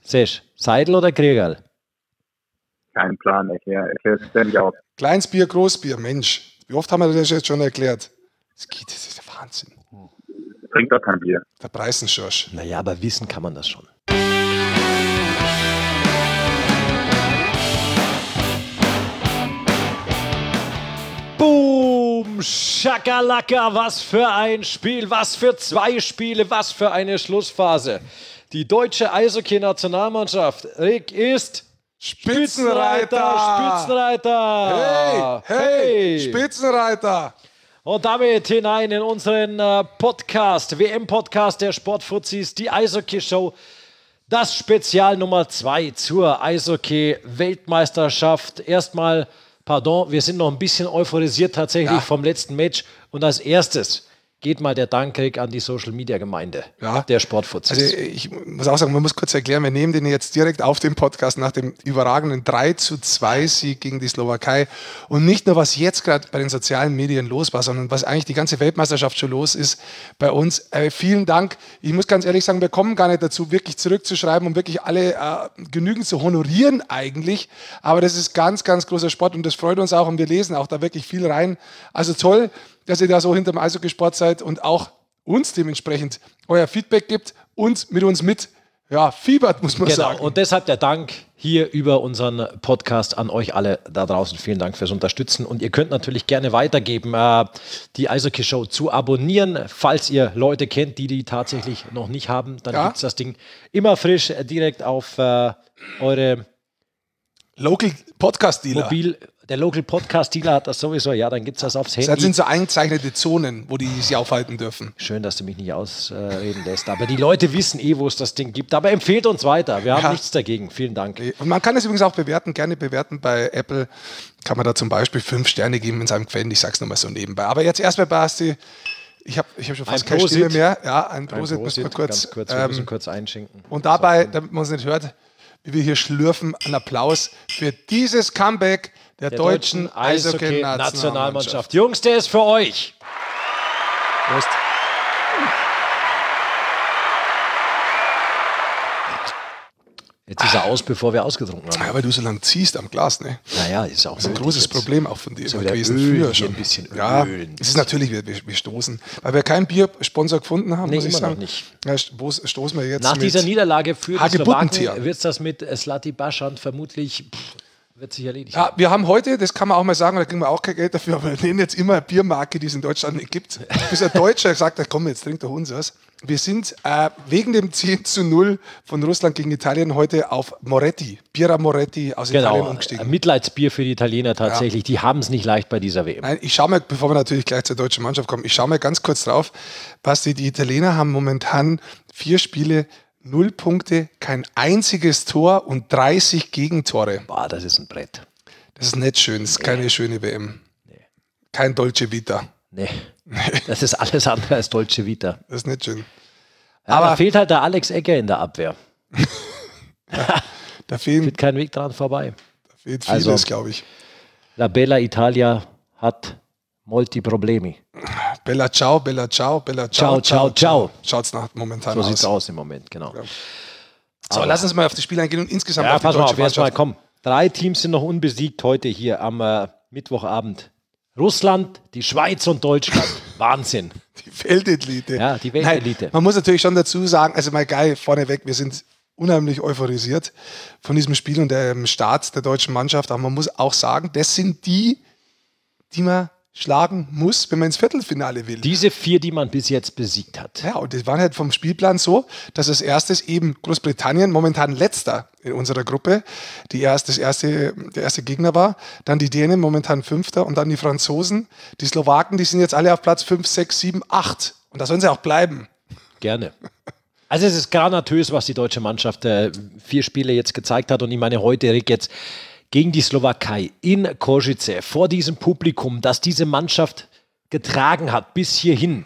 Sesch, Seidel oder Kriegerl? Kein Plan, erklär es ständig auf. Kleines Bier, Großbier, Mensch. Wie oft haben wir das jetzt schon erklärt? Das ist der Wahnsinn. Trinkt doch kein Bier. Der Preisenschorsch. Naja, aber wissen kann man das schon. Boom, Schakalaka, was für ein Spiel, was für 2 Spiele, was für eine Schlussphase. Die deutsche Eishockey-Nationalmannschaft, Rick, ist Spitzenreiter. Hey, Spitzenreiter. Und damit hinein in unseren Podcast, WM-Podcast der Sportfuzis, die Eishockey-Show. Das Spezial Nummer 2 zur Eishockey-Weltmeisterschaft. Erstmal, pardon, wir sind noch ein bisschen euphorisiert tatsächlich vom letzten Match. Und als erstes geht mal der Dank, Rick, an die Social-Media-Gemeinde der Sportfuzis. Also ich muss auch sagen, man muss kurz erklären, wir nehmen den jetzt direkt auf dem Podcast nach dem überragenden 3:2-Sieg gegen die Slowakei. Und nicht nur, was jetzt gerade bei den sozialen Medien los war, sondern was eigentlich die ganze Weltmeisterschaft schon los ist bei uns. Vielen Dank. Ich muss ganz ehrlich sagen, wir kommen gar nicht dazu, wirklich zurückzuschreiben und wirklich alle genügend zu honorieren eigentlich. Aber das ist ganz, ganz großer Sport und das freut uns auch und wir lesen auch da wirklich viel rein. Also toll, dass ihr da so hinterm Eishockey-Sport seid und auch uns dementsprechend euer Feedback gibt und mit uns fiebert, muss man sagen. Und deshalb der Dank hier über unseren Podcast an euch alle da draußen. Vielen Dank fürs Unterstützen. Und ihr könnt natürlich gerne weitergeben, die Eishockey-Show zu abonnieren. Falls ihr Leute kennt, die tatsächlich noch nicht haben, dann gibt es das Ding immer frisch direkt auf eure Local Podcast Dealer. Der Local Podcast Dealer hat das sowieso, dann gibt es das aufs Handy. Das sind so eingezeichnete Zonen, wo die sich aufhalten dürfen. Schön, dass du mich nicht ausreden lässt. Aber die Leute wissen wo es das Ding gibt. Aber empfehlt uns weiter. Wir haben nichts dagegen. Vielen Dank. Und man kann es übrigens auch bewerten, gerne bewerten. Bei Apple kann man da zum Beispiel 5 Sterne geben, wenn es einem gefällt. Ich sag's nochmal so nebenbei. Aber jetzt erstmal, Basti, ich hab schon fast keine Stimme mehr. Ja, ein Prosit. Ganz kurz, wir müssen kurz einschenken. Und dabei, damit man es nicht hört, wie wir hier schlürfen, einen Applaus für dieses Comeback der deutschen Eishockey-Nationalmannschaft. Jungs, der ist für euch. Prost. Jetzt ist er aus, bevor wir ausgetrunken haben. Ja, weil du so lange ziehst am Glas, ne? Naja, ist auch das ist ein großes Problem auch von dir so gewesen früher schon. Ein bisschen Öl. Es ist natürlich, wir stoßen, weil wir keinen Biersponsor gefunden haben, muss ich sagen. Noch nicht. Ja, stoßen wir jetzt nach dieser Niederlage für die Slowaken wird es das mit Zlati Bašant vermutlich wird sich erledigt. Ja, wir haben heute, das kann man auch mal sagen, da kriegen wir auch kein Geld dafür, aber wir nehmen jetzt immer eine Biermarke, die es in Deutschland nicht gibt. Bis ein Deutscher sagt, komm, jetzt trink doch unseres. Wir sind wegen dem 10:0 von Russland gegen Italien heute auf Moretti, Birra Moretti aus Italien umgestiegen. Ein Mitleidsbier für die Italiener tatsächlich. Die haben es nicht leicht bei dieser WM. Nein, ich schaue mal, bevor wir natürlich gleich zur deutschen Mannschaft kommen, ich schaue mal ganz kurz drauf. Basti, die Italiener haben momentan 4 Spiele, 0 Punkte, kein einziges Tor und 30 Gegentore. Boah, das ist ein Brett. Das ist nicht schön, das ist keine schöne WM. Nee. Kein Dolce Vita. Nee. Das ist alles andere als Dolce Vita. Das ist nicht schön. Ja, aber da fehlt halt der Alex Egger in der Abwehr. Da fehlt kein Weg dran vorbei. Da fehlt vieles, glaube ich. La Bella Italia hat molti problemi. Bella ciao, bella ciao, bella ciao. Ciao, ciao, ciao. Schaut's nach momentan aus. So sieht's aus im Moment, genau. Ja. So, lass uns mal auf das Spiel eingehen und insgesamt auf die pass deutsche mal auf, Mannschaft. Komm. 3 Teams sind noch unbesiegt heute hier am Mittwochabend. Russland, die Schweiz und Deutschland. Wahnsinn. Die Weltelite. Ja, die Weltelite. Nein, man muss natürlich schon dazu sagen, also mal geil, vorneweg, wir sind unheimlich euphorisiert von diesem Spiel und dem Start der deutschen Mannschaft. Aber man muss auch sagen, das sind die man schlagen muss, wenn man ins Viertelfinale will. Diese 4, die man bis jetzt besiegt hat. Ja, und das war halt vom Spielplan so, dass als erstes eben Großbritannien, momentan letzter in unserer Gruppe, der erste Gegner war, dann die Dänen, momentan 5. und dann die Franzosen. Die Slowaken, die sind jetzt alle auf Platz 5, 6, 7, 8. Und da sollen sie auch bleiben. Gerne. Also es ist granatös, was die deutsche Mannschaft 4 Spiele jetzt gezeigt hat. Und ich meine, heute, Rick, jetzt gegen die Slowakei in Košice, vor diesem Publikum, das diese Mannschaft getragen hat bis hierhin.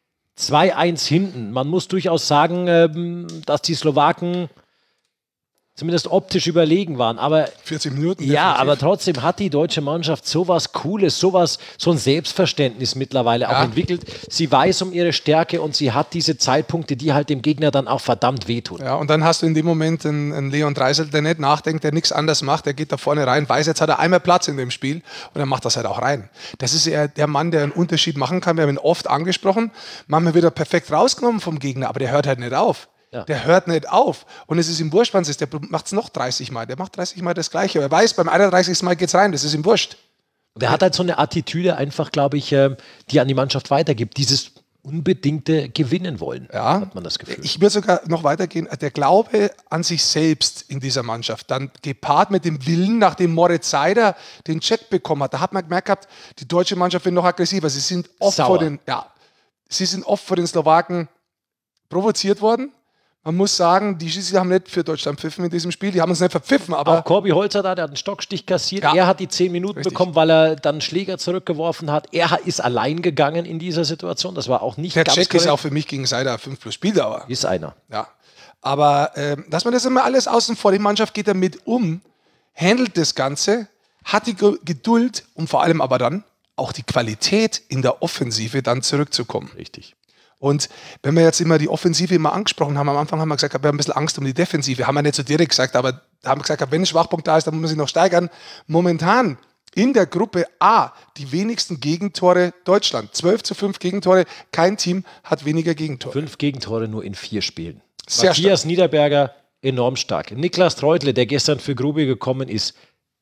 2-1 hinten. Man muss durchaus sagen, dass die Slowaken zumindest optisch überlegen waren. Aber 40 Minuten. ja, definitiv. aber trotzdem hat die deutsche Mannschaft sowas Cooles, so ein Selbstverständnis mittlerweile auch entwickelt. Sie weiß um ihre Stärke und sie hat diese Zeitpunkte, die halt dem Gegner dann auch verdammt wehtun. Ja, und dann hast du in dem Moment einen Leon Dreisel, der nicht nachdenkt, der nichts anderes macht, der geht da vorne rein, weiß, jetzt hat er einmal Platz in dem Spiel und dann macht das halt auch rein. Das ist eher der Mann, der einen Unterschied machen kann. Wir haben ihn oft angesprochen, manchmal wird er perfekt rausgenommen vom Gegner, aber der hört halt nicht auf. Ja. Der hört nicht auf. Und es ist ihm wurscht, wann es ist. Der macht es noch 30 Mal. Der macht 30 Mal das Gleiche. Er weiß, beim 31. Mal geht's rein. Das ist ihm wurscht. Der hat halt so eine Attitüde einfach, glaube ich, die an die Mannschaft weitergibt. Dieses unbedingte Gewinnen wollen, hat man das Gefühl. Ich würde sogar noch weitergehen. Der Glaube an sich selbst in dieser Mannschaft, dann gepaart mit dem Willen, nachdem Moritz Seider den Check bekommen hat, da hat man gemerkt gehabt, die deutsche Mannschaft wird noch aggressiver. Sie sind oft vor den Slowaken provoziert worden. Man muss sagen, die Schiedsrichter haben nicht für Deutschland pfiffen in diesem Spiel. Die haben uns nicht verpfiffen. Aber auch Corby Holzer da, der hat einen Stockstich kassiert. Ja. Er hat die 10 Minuten Richtig. bekommen, weil er dann einen Schläger zurückgeworfen hat. Er ist allein gegangen in dieser Situation. Das war auch nicht der ganz Check korrekt. ist auch für mich gegen Seider 5 plus Spieldauer. Ist einer. Ja. Aber dass man das immer alles außen vor, die Mannschaft geht damit um, handelt das Ganze, hat die Geduld und vor allem aber dann auch die Qualität in der Offensive dann zurückzukommen. Richtig. Und wenn wir jetzt immer die Offensive immer angesprochen haben, am Anfang haben wir gesagt, wir haben ein bisschen Angst um die Defensive, haben wir nicht so direkt gesagt, aber haben gesagt, wenn ein Schwachpunkt da ist, dann muss man sich noch steigern. Momentan in der Gruppe A die wenigsten Gegentore Deutschland. 12:5 Gegentore, kein Team hat weniger Gegentore. 5 Gegentore nur in 4 Spielen. Sehr Matthias Niederberger enorm stark. Niklas Treutle, der gestern für Grubi gekommen ist,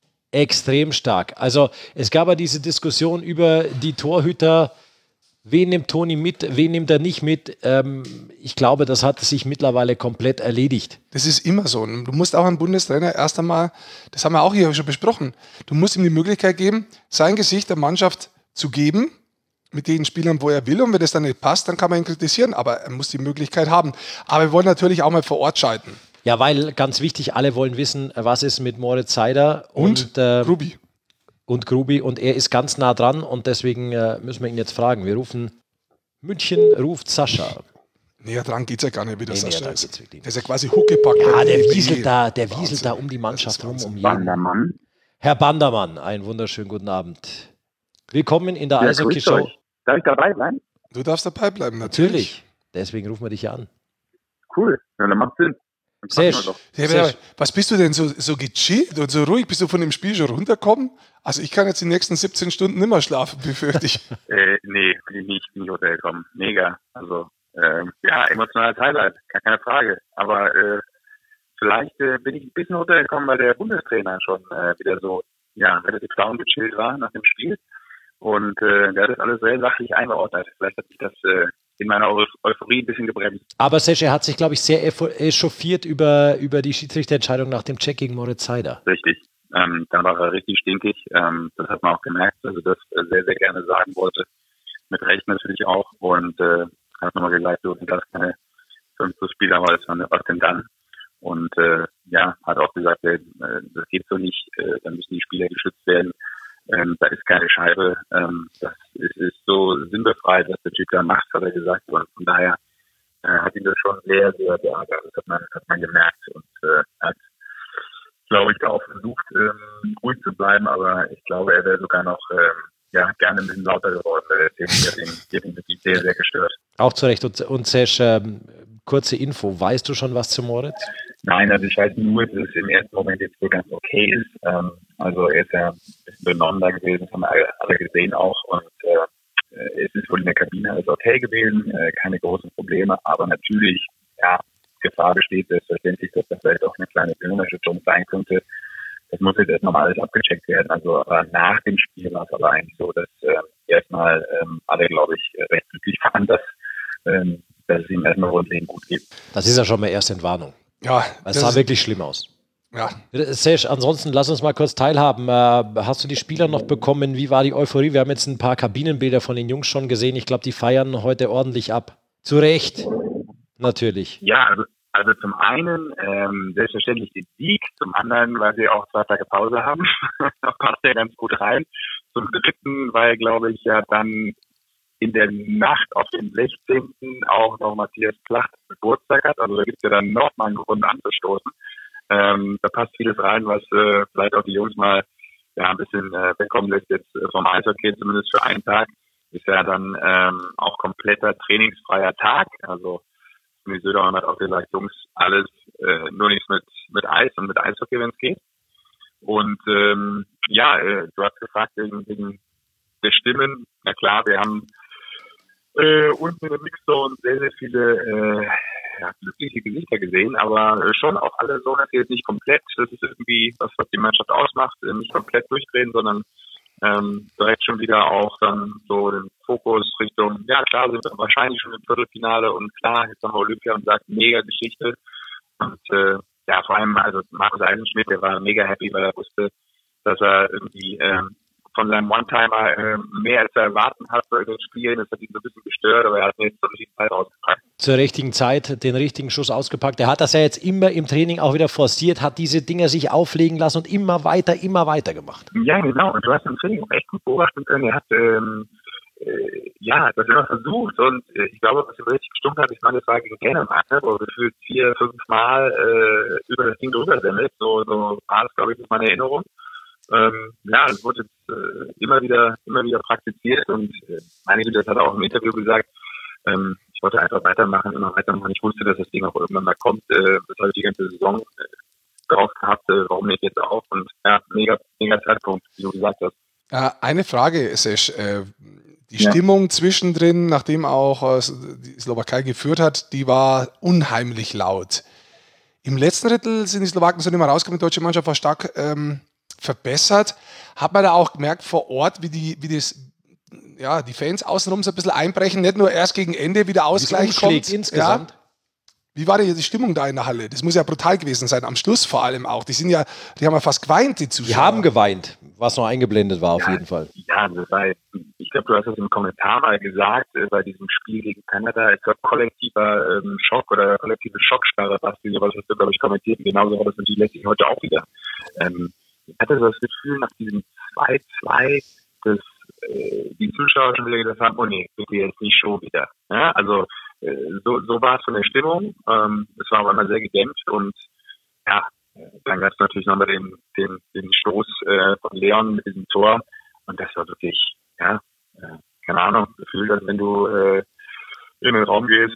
extrem stark. Also es gab ja diese Diskussion über die Torhüter. Wen nimmt Toni mit, wen nimmt er nicht mit? Ich glaube, das hat sich mittlerweile komplett erledigt. Das ist immer so. Du musst auch einem Bundestrainer erst einmal, das haben wir auch hier schon besprochen, du musst ihm die Möglichkeit geben, sein Gesicht der Mannschaft zu geben, mit den Spielern, wo er will. Und wenn das dann nicht passt, dann kann man ihn kritisieren. Aber er muss die Möglichkeit haben. Aber wir wollen natürlich auch mal vor Ort schalten. Ja, weil ganz wichtig, alle wollen wissen, was ist mit Moritz Seider Und Grubi. Und Grubi, und er ist ganz nah dran und deswegen müssen wir ihn jetzt fragen. Wir rufen München, ruft Sascha. Näher dran geht es ja gar nicht, wie das Nee, Sascha näher ist. dran geht's wirklich Der ist ja quasi huckepackt. Ja, der Nee, wieselt da Wahnsinn. um die Mannschaft rum, um jeden. Bandermann. Herr Bandermann, einen wunderschönen guten Abend. Willkommen in der Ja, Eishockey-Show. grüßt euch. Darf ich dabei sein? Du darfst dabei bleiben, natürlich. Natürlich. Deswegen rufen wir dich ja an. Cool. Ja, dann macht Sinn. Dann quatschen wir Sesh, doch. Ja, Sesh, was bist du denn so gechillt und so ruhig? Bist du von dem Spiel schon runtergekommen? Also ich kann jetzt die nächsten 17 Stunden nimmer schlafen, befürchte ich. Nee, bin ich nicht runtergekommen. Mega. Also, ja, emotionales Highlight. Gar keine Frage. Aber vielleicht bin ich ein bisschen runtergekommen, weil der Bundestrainer schon wieder so, ja, relativ down gechillt war nach dem Spiel. Und der hat das alles sehr sachlich eingeordnet. Vielleicht hat mich das in meiner Euphorie ein bisschen gebremst. aber Sesh, er hat sich, glaube ich, sehr echauffiert über die Schiedsrichterentscheidung nach dem Check gegen Moritz Seider. Richtig. Dann war er richtig stinkig. Das hat man auch gemerkt, dass er das sehr, sehr gerne sagen wollte. Mit Recht natürlich auch. Und hat nochmal gesagt, so sind das keine 5 Spieler, aber was denn dann? Und ja, hat auch gesagt, das geht so nicht, dann müssen die Spieler geschützt werden. Da ist keine Scheibe. Das ist so sinnbefreit, was der Typ da macht, hat er gesagt. Und von daher hat ihn das schon sehr, sehr geärgert. Das hat man gemerkt. Und hat, glaube ich, auch versucht, ruhig zu bleiben. Aber ich glaube, er wäre sogar noch gerne ein bisschen lauter geworden. Der hat ihn wirklich sehr, sehr gestört. Auch zu Recht. Und Sesh, kurze Info. Weißt du schon was zu Moritz? Nein, also ich weiß nur, dass es im ersten Moment jetzt wohl ganz okay ist. Also er ist ja ein bisschen benommen da gewesen, das haben wir alle gesehen auch. Und es ist wohl in der Kabine alles okay gewesen, keine großen Probleme. Aber natürlich, ja, Gefahr besteht selbstverständlich, dass das vielleicht auch eine kleine Gehirnerschütterung sein könnte. Das muss jetzt erstmal alles abgecheckt werden. Also nach dem Spiel war es aber eigentlich so, dass erstmal alle, glaube ich, recht glücklich waren, dass es ihm erstmal grundlegend gut geht. Das ist ja schon mal erste Entwarnung. Ja, Es sah wirklich schlimm aus. ja. Sesh, ansonsten lass uns mal kurz teilhaben. Hast du die Spieler noch bekommen? Wie war die Euphorie? Wir haben jetzt ein paar Kabinenbilder von den Jungs schon gesehen. Ich glaube, die feiern heute ordentlich ab. Zu Recht. Natürlich. Ja, also zum einen selbstverständlich den Sieg, zum anderen, weil sie auch 2 Tage Pause haben. Da passt ja ganz gut rein. Zum dritten, weil, glaube ich, ja dann in der Nacht auf den 16. auch noch Matthias Placht Geburtstag hat. Also da gibt es ja dann nochmal einen Grund anzustoßen. Da passt vieles rein, was vielleicht auch die Jungs mal ein bisschen wegkommen lässt jetzt vom Eishockey, zumindest für einen Tag. Ist ja dann auch kompletter trainingsfreier Tag. Also die Söder hat auch gesagt, Jungs, alles nur nichts mit Eis und mit Eishockey, wenn es geht. Und du hast gefragt wegen der Stimmen. Na klar, wir haben unten in der Mixzone sehr, sehr viele glückliche Gesichter gesehen, aber schon auch alle so, dass sie jetzt nicht komplett, das ist irgendwie was die Mannschaft ausmacht, nicht komplett durchdrehen, sondern direkt schon wieder auch dann so den Fokus Richtung, ja klar, sind wir wahrscheinlich schon im Viertelfinale und klar, jetzt haben wir Olympia und sagt, mega Geschichte. Und vor allem, also Markus Eisenschmidt, der war mega happy, weil er wusste, dass er irgendwie von seinem One-Timer mehr als er erwarten hat bei den Spielen. Das hat ihn so ein bisschen gestört, aber er hat mir jetzt zur richtigen Zeit ausgepackt. Zur richtigen Zeit den richtigen Schuss ausgepackt. Er hat das ja jetzt immer im Training auch wieder forciert, hat diese Dinger sich auflegen lassen und immer weiter gemacht. Ja, genau. Und du hast im Training auch echt gut beobachten können. Er hat das immer versucht und ich glaube, was ihm richtig gestimmt hat, ich meine, das war gegen Dänemark, wo er gefühlt 4-5 Mal über das Ding drüber semmelt. So war das, glaube ich, ist meine Erinnerung. Es wurde jetzt immer wieder praktiziert und meine Güte, das hat er auch im Interview gesagt, ich wollte einfach weitermachen. Ich wusste, dass das Ding auch irgendwann mal kommt. Das habe ich die ganze Saison drauf gehabt, warum nicht jetzt auch? Und mega Zeitpunkt, wie du gesagt hast. Eine Frage, Sesh. Die Stimmung zwischendrin, nachdem auch die Slowakei geführt hat, die war unheimlich laut. Im letzten Drittel sind die Slowaken so nicht mehr rausgekommen, die deutsche Mannschaft war stark verbessert. Hat man da auch gemerkt vor Ort, wie die Fans außenrum so ein bisschen einbrechen, nicht nur erst gegen Ende wieder Ausgleich kommt. Insgesamt. Wie war die Stimmung da in der Halle? Das muss ja brutal gewesen sein, am Schluss vor allem auch. Die haben ja fast geweint, die Zuschauer. Die haben geweint, was noch eingeblendet war auf jeden Fall. Ja, ich glaube, du hast es im Kommentar mal gesagt, bei diesem Spiel gegen Kanada, es war kollektiver Schock oder kollektive Schockstarre, was hast du, glaube ich, kommentiert. Genauso war das natürlich letztlich heute auch wieder. Ich hatte so das Gefühl, nach diesem 2-2, dass die Zuschauer schon wieder gesagt haben, oh nee, bitte jetzt nicht schon wieder. Ja, also so war es von der Stimmung. Es war aber immer sehr gedämpft und dann gab es natürlich nochmal den Stoß von Leon mit diesem Tor und das war wirklich, keine Ahnung, Gefühl, dass wenn du in den Raum gehst,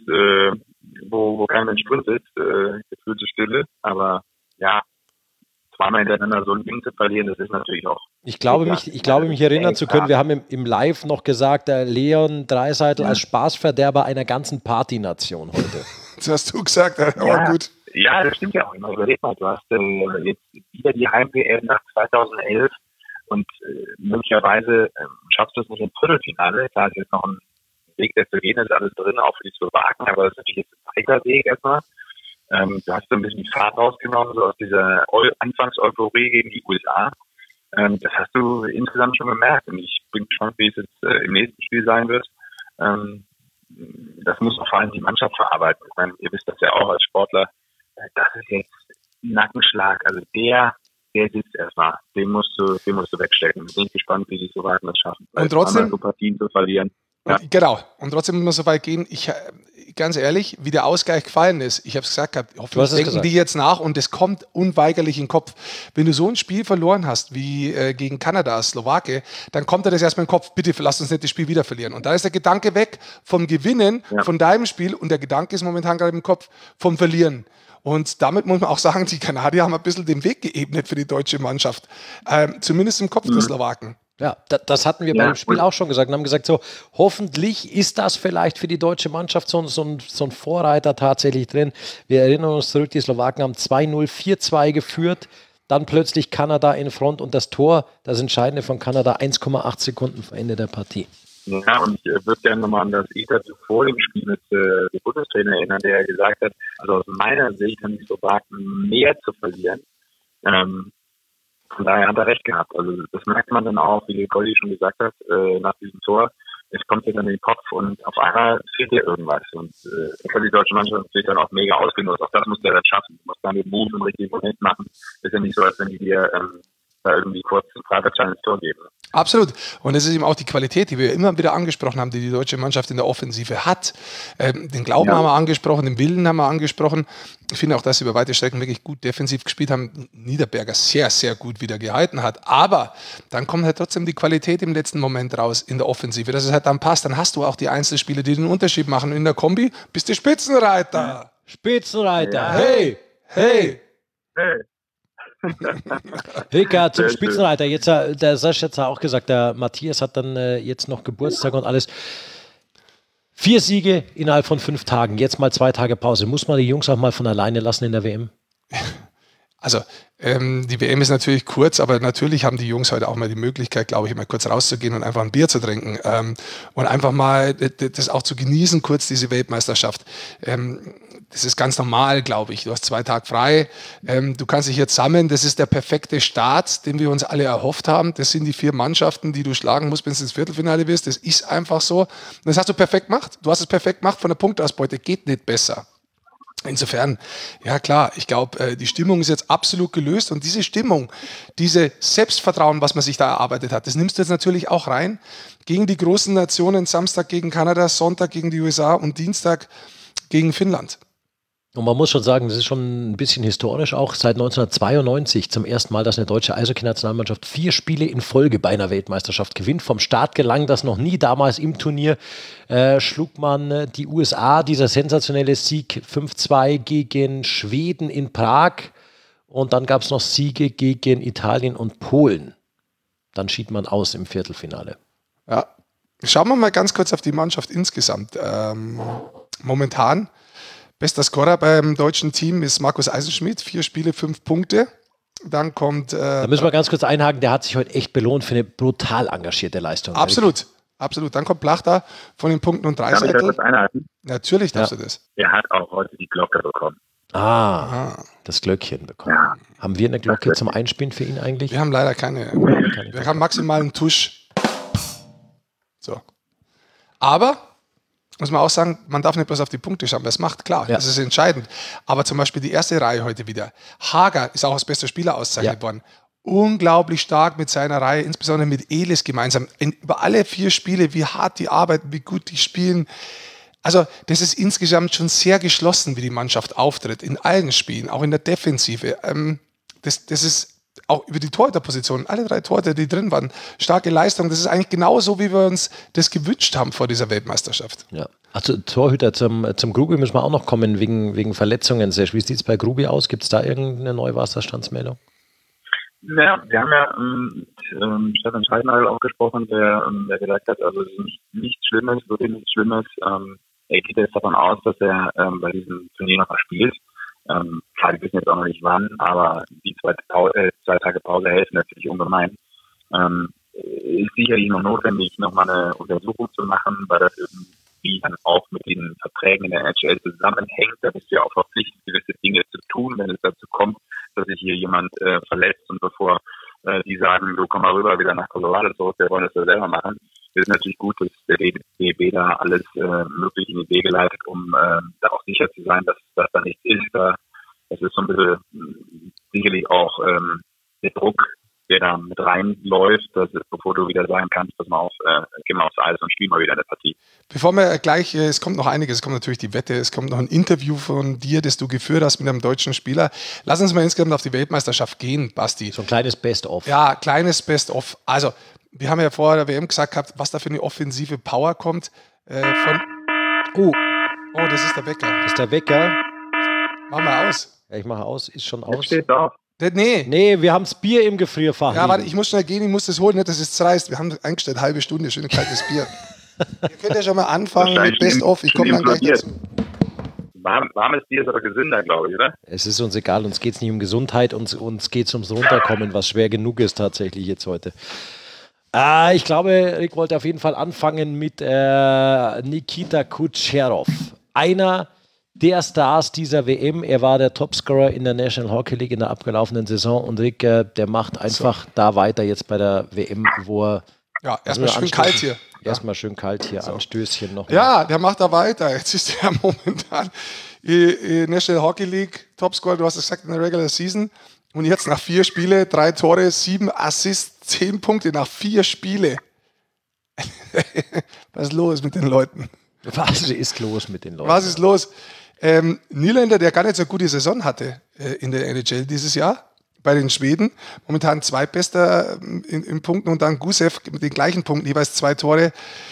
wo kein Mensch drin sitzt, gefühlte Stille, aber zweimal hintereinander so ein Ding zu verlieren, das ist natürlich auch. Ich glaube, mich erinnern zu können, wir haben im Live noch gesagt, der Leon Draisaitl als Spaßverderber einer ganzen Partynation heute. Das hast du gesagt, aber gut. Ja, das stimmt ja auch immer. Überleg mal, du hast jetzt wieder die Heim-WM nach 2011 und möglicherweise schaffst du es nicht im Viertelfinale. Klar ist jetzt noch ein Weg, der zu gehen ist, alles drin, auch für die Slowaken, aber das ist natürlich jetzt ein weiter Weg erstmal. Du hast so ein bisschen die Fahrt rausgenommen, so aus dieser Anfangs-Euphorie gegen die USA. Das hast du insgesamt schon gemerkt und ich bin gespannt, wie es jetzt im nächsten Spiel sein wird. Das muss auch vor allem die Mannschaft verarbeiten. Ich meine, ihr wisst das ja auch als Sportler, das ist jetzt ein Nackenschlag. Also der sitzt erstmal. Den musst du wegstecken. Ich bin gespannt, wie die Slowaken das schaffen. Und trotzdem so Partien zu verlieren. Ja. Genau. Und trotzdem muss man so weit gehen. Ganz ehrlich, wie der Ausgleich gefallen ist, ich habe es gesagt gehabt, hoffentlich denken die jetzt nach und es kommt unweigerlich in den Kopf. Wenn du so ein Spiel verloren hast wie gegen Kanada, Slowake, dann kommt dir das erstmal in den Kopf, bitte lass uns nicht das Spiel wieder verlieren. Und da ist der Gedanke weg vom Gewinnen von deinem Spiel und der Gedanke ist momentan gerade im Kopf vom Verlieren. Und damit muss man auch sagen, die Kanadier haben ein bisschen den Weg geebnet für die deutsche Mannschaft. Zumindest im Kopf der Slowaken. Ja, das hatten wir beim Spiel auch schon gesagt und haben gesagt, so hoffentlich ist das vielleicht für die deutsche Mannschaft so ein Vorreiter tatsächlich drin. Wir erinnern uns zurück, die Slowaken haben 2-0, 4-2 geführt, dann plötzlich Kanada in Front und das Tor, das Entscheidende von Kanada, 1,8 Sekunden vor Ende der Partie. Ja, und ich würde gerne nochmal an das Interview vor dem Spiel mit dem Bundestrainer erinnern, der gesagt hat, also aus meiner Sicht haben die Slowaken mehr zu verlieren. Von daher hat er recht gehabt. Also das merkt man dann auch, wie Goldi schon gesagt hat, nach diesem Tor. Es kommt dir dann in den Kopf und auf einmal fehlt dir irgendwas. Und das hat die deutsche Mannschaft natürlich dann auch mega ausgenutzt. Auch das muss der dann schaffen. Du musst dann den Move im richtigen Moment machen. Ist ja nicht so, als wenn die dir da irgendwie kurz ein Fragezeichen ins Tor geben. Absolut. Und es ist eben auch die Qualität, die wir immer wieder angesprochen haben, die die deutsche Mannschaft in der Offensive hat. Den Glauben haben wir angesprochen, den Willen haben wir angesprochen. Ich finde auch, dass sie über weite Strecken wirklich gut defensiv gespielt haben. Niederberger sehr, sehr gut wieder gehalten hat. Aber dann kommt halt trotzdem die Qualität im letzten Moment raus in der Offensive, dass es halt dann passt. Dann hast du auch die Einzelspieler, die den Unterschied machen. In der Kombi bist du Spitzenreiter. Spitzenreiter, Ja. hey! Hey! Ricker, zum Spitzenreiter. Jetzt, der Sascha hat auch gesagt, der Matthias hat dann jetzt noch Geburtstag und alles. 4 Siege innerhalb von 5 Tagen, jetzt mal 2 Tage Pause. Muss man die Jungs auch mal von alleine lassen in der WM? Also, die WM ist natürlich kurz, aber natürlich haben die Jungs heute auch mal die Möglichkeit, glaube ich, mal kurz rauszugehen und einfach ein Bier zu trinken und einfach mal das auch zu genießen, kurz diese Weltmeisterschaft. Das ist ganz normal, glaube ich. Du hast 2 Tage frei, du kannst dich jetzt sammeln. Das ist der perfekte Start, den wir uns alle erhofft haben. Das sind die 4 Mannschaften, die du schlagen musst, wenn du ins Viertelfinale bist. Das ist einfach so. Und das hast du perfekt gemacht. Du hast es perfekt gemacht von der Punktausbeute. Geht nicht besser. Insofern, ja klar, ich glaube, die Stimmung ist jetzt absolut gelöst und diese Stimmung, diese Selbstvertrauen, was man sich da erarbeitet hat, das nimmst du jetzt natürlich auch rein gegen die großen Nationen, Samstag gegen Kanada, Sonntag gegen die USA und Dienstag gegen Finnland. Und man muss schon sagen, das ist schon ein bisschen historisch auch. Seit 1992 zum ersten Mal, dass eine deutsche Eishockey-Nationalmannschaft 4 Spiele in Folge bei einer Weltmeisterschaft gewinnt. Vom Start gelang das noch nie. Damals im Turnier schlug man die USA, dieser sensationelle Sieg 5-2 gegen Schweden in Prag. Und dann gab es noch Siege gegen Italien und Polen. Dann schied man aus im Viertelfinale. Ja, schauen wir mal ganz kurz auf die Mannschaft insgesamt. Momentan bester Scorer beim deutschen Team ist Markus Eisenschmidt, 4 Spiele, 5 Punkte. Dann kommt... da müssen wir ganz kurz einhaken, der hat sich heute echt belohnt für eine brutal engagierte Leistung. Absolut, absolut. Dann kommt Plachter von den Punkten und 3 Darf ich Sättel. das einhalten? Natürlich darfst du das. Er hat auch heute die Glocke bekommen. Das Glöckchen bekommen. Ja. Haben wir eine Glocke zum Einspielen für ihn eigentlich? Wir haben leider keine. Wir haben maximal einen Tusch. So. Aber... muss man auch sagen, man darf nicht bloß auf die Punkte schauen, das macht klar, das ist entscheidend. Aber zum Beispiel die erste Reihe heute wieder. Hager ist auch als bester Spieler ausgezeichnet worden. Unglaublich stark mit seiner Reihe, insbesondere mit Elis gemeinsam. Über alle 4 Spiele, wie hart die arbeiten, wie gut die spielen. Also das ist insgesamt schon sehr geschlossen, wie die Mannschaft auftritt, in allen Spielen, auch in der Defensive. Das ist auch über die Torhüterpositionen, alle 3 Torhüter, die drin waren, starke Leistung. Das ist eigentlich genauso, wie wir uns das gewünscht haben vor dieser Weltmeisterschaft. Ja. Also Torhüter zum Grubi müssen wir auch noch kommen, wegen Verletzungen. Wie sieht es bei Grubi aus? Gibt es da irgendeine neue Wasserstandsmeldung? Ja, wir haben ja mit Stefan Scheidnagel auch gesprochen, der gesagt hat, also es ist nichts Schlimmes, wirklich nichts Schlimmes. Er geht jetzt davon aus, dass er bei diesem Turnier noch mal spielt. Klar, wir wissen jetzt auch noch nicht wann, aber die 2 Tage Pause helfen natürlich ungemein. Ist sicherlich noch notwendig, nochmal eine Untersuchung zu machen, weil das irgendwie dann auch mit den Verträgen in der NHL zusammenhängt. Da bist du ja auch verpflichtet, gewisse Dinge zu tun, wenn es dazu kommt, dass sich hier jemand verletzt und bevor die sagen, du komm mal rüber wieder nach Colorado zurück, wir wollen das ja selber machen. Es ist natürlich gut, dass der DEB da alles möglich in die Wege leitet, um da auch sicher zu sein, dass das da nichts ist. Das ist so ein bisschen sicherlich auch der Druck, der da mit reinläuft, dass es, bevor du wieder sagen kannst, dass man auf, geh mal aufs Eis und spiel mal wieder eine Partie. Bevor wir gleich, es kommt noch einiges, es kommt natürlich die Wette, es kommt noch ein Interview von dir, das du geführt hast mit einem deutschen Spieler. Lass uns mal insgesamt auf die Weltmeisterschaft gehen, Basti. So ein kleines Best-of. Ja, kleines Best-of. Also, wir haben ja vor der WM gesagt gehabt, was da für eine offensive Power kommt. Oh, das ist der Wecker. Das ist der Wecker. Mach mal aus. Ja, ich mache aus, ist schon Jetzt aus. steht auf. Nee, wir haben das Bier im Gefrierfach. Ja, warte, ich muss schnell gehen, ich muss das holen, nicht, dass es zerreißt. Wir haben eingestellt, halbe Stunde, schön kaltes Bier. Ihr könnt ja schon mal anfangen mit Best-of, ich komme dann gleich dazu. Warmes Bier ist aber gesünder, glaube ich, oder? Es ist uns egal, uns geht es nicht um Gesundheit, uns geht es ums Runterkommen, was schwer genug ist tatsächlich jetzt heute. Ich glaube, Rick wollte auf jeden Fall anfangen mit Nikita Kucherov. Einer der Stars dieser WM. Er war der Topscorer in der National Hockey League in der abgelaufenen Saison. Und Rick, der macht einfach da weiter jetzt bei der WM, wo er... Ja, erstmal schön kalt hier. Erstmal schön kalt hier, so. Anstößchen noch. Ja, der macht da weiter. Jetzt ist er momentan National Hockey League Topscorer, du hast es gesagt, in der Regular Season. Und jetzt nach 4 Spiele, 3 Tore, 7 Assists, 10 Punkte nach 4 Spiele. Was ist los mit den Leuten? Was ist los mit den Leuten? Was ist los? Nylander, der gar nicht so eine gute Saison hatte in der NHL dieses Jahr, bei den Schweden. Momentan zweitbester in Punkten und dann Gusev mit den gleichen Punkten, jeweils 2 Tore,